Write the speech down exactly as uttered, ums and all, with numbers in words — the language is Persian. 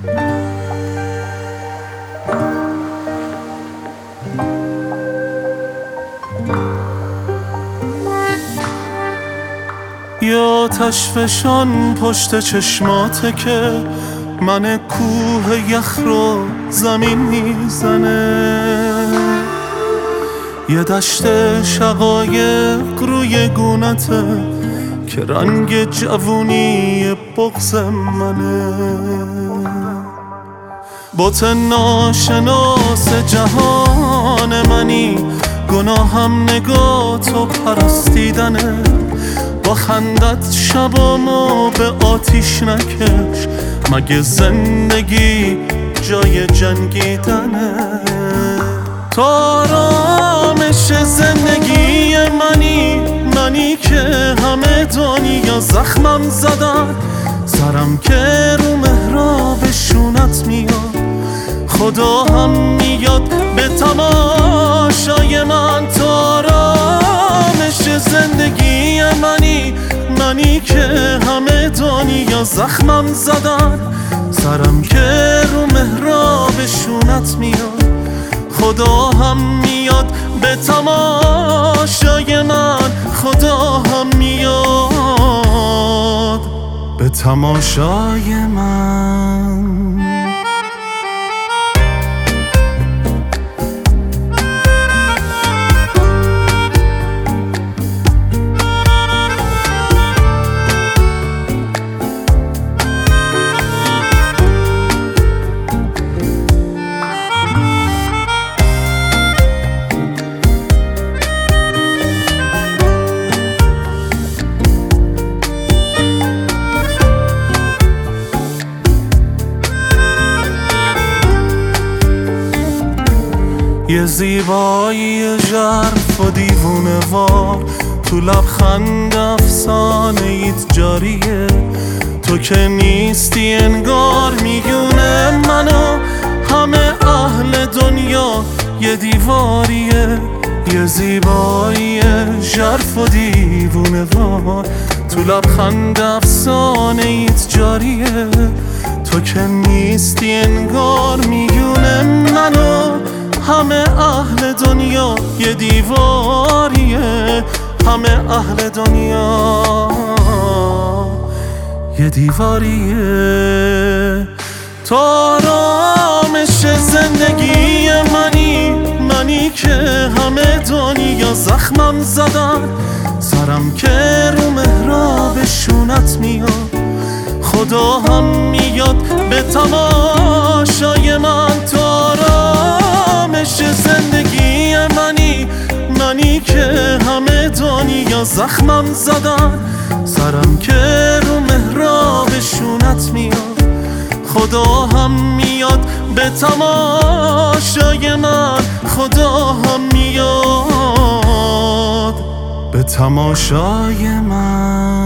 یا تشفشان پشت چشماته که من کوه یخ رو زمین میزنه، یه دشت شقایق روی گونته که رنگ جوونی بغض منه. بت ناشناس جهان منی، گناهم نگاه تو پرستیدنه. با خندت شبامو به آتیش نکش، مگه زندگی جای جنگیدنه؟ تو آرامش زندگی منی، منی که همه دنیا زخمم زدن. سرم که رو محراب شونت میاد، خدا هم میاد به تماشای من. تو آرامش زندگی منی، منی که همه دنیا زخمم زدن. سرم که رو محراب شونت میاد، خدا هم میاد به تماشای من. خدا هم میاد به تماشای من. یه زیبایی ژرف و دیوونه وار، تو لبخند افسانه ایت جاریه. تو که نیستی انگار میونه منو همه اهل دنیا یه دیواریه. یه زیبایی ژرف و دیوونه وار، تو لبخند افسانه ایت جاریه. تو که نیستی انگار میونه منو همه اهل دنیا یه دیواریه. همه اهل دنیا یه دیواریه. تو آرامش زندگی منی، منی که همه دنیا زخمم زدن. سرم که رو محراب شونت میاد، خدا هم میاد به تماشای من. تو آرامش زندگی منی، منی که همه دنیا زخمم زدن. سرم که رو محراب شونت میاد، خدا هم میاد به تماشای من. خدا هم میاد به تماشای من.